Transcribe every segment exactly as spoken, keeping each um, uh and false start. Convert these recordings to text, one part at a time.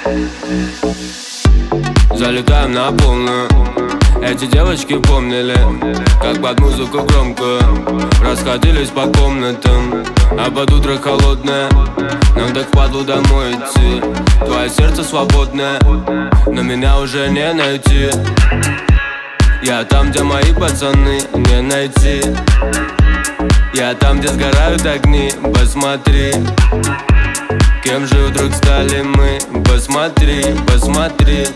Залетаем на полную. Эти девочки помнили, как под музыку громко расходились по комнатам, а под утро холодное нам так впадло домой идти. Твое сердце свободное, но меня уже не найти. Я там, где мои пацаны, не найти. Я там, где сгорают огни, посмотри. Кем же вдруг стали мы? Посмотри, посмотри.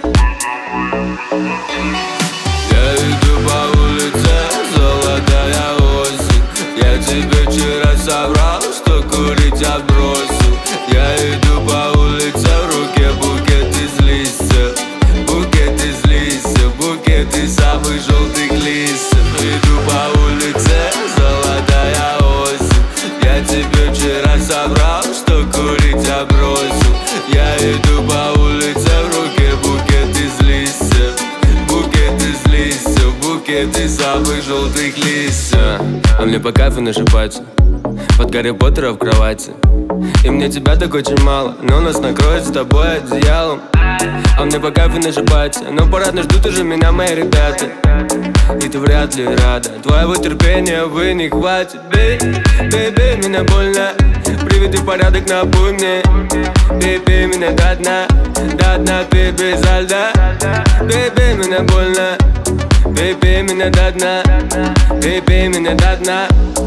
Я иду по улице, золотая осень. Я тебе вчера соврал, что курить я бросил. Я иду по улице, в руке букет из листьев. Букет из листьев, букет из самых желтых листьев. Иду по улице, золотая осень. Я тебе вчера соврал, что курить я бросил. Я иду по улице, в руке букет из листьев. Букет из листьев, букет из самых желтых листьев. А мне по кайфу нашипаться под Гарри Поттера в кровати. И мне тебя так очень мало, но нас накроет с тобой одеялом. А мне по кайфу нашипаться, но парадно ждут уже меня мои ребята. И ты вряд ли рада, твоего терпения, увы, не хватит. Бей, бей, бей меня больно, приведи порядок на буйне. Бей, бей меня до дна, до дна, бей, бей за льда. Бей, бей меня больно, бей, бей меня до дна. Бей, бей меня до дна.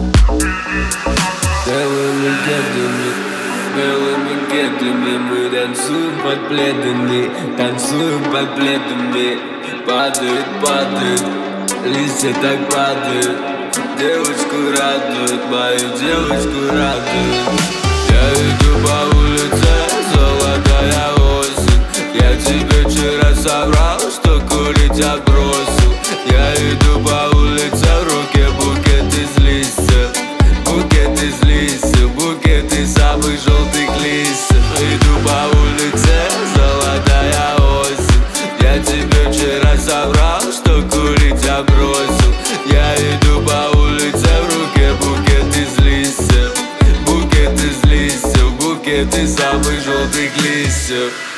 Белыми кедами, белыми кедами мы танцуем под пледами, танцуем под пледами. Падает, падает, листья так падают. Девочку радует, мою девочку радует. Я иду по улице, золотая осень. Я тебе вчера соврал, что курить я бросил. Я иду по улице, в руке букет из листьев. Букет из листьев, букет из самых желтых листьев. Иду по улице, золотая осень. Я тебе вчера соврал, что курить я бросил. Я иду по улице, в руке букет из листьев. Букет из листьев, букет из самых желтых листьев.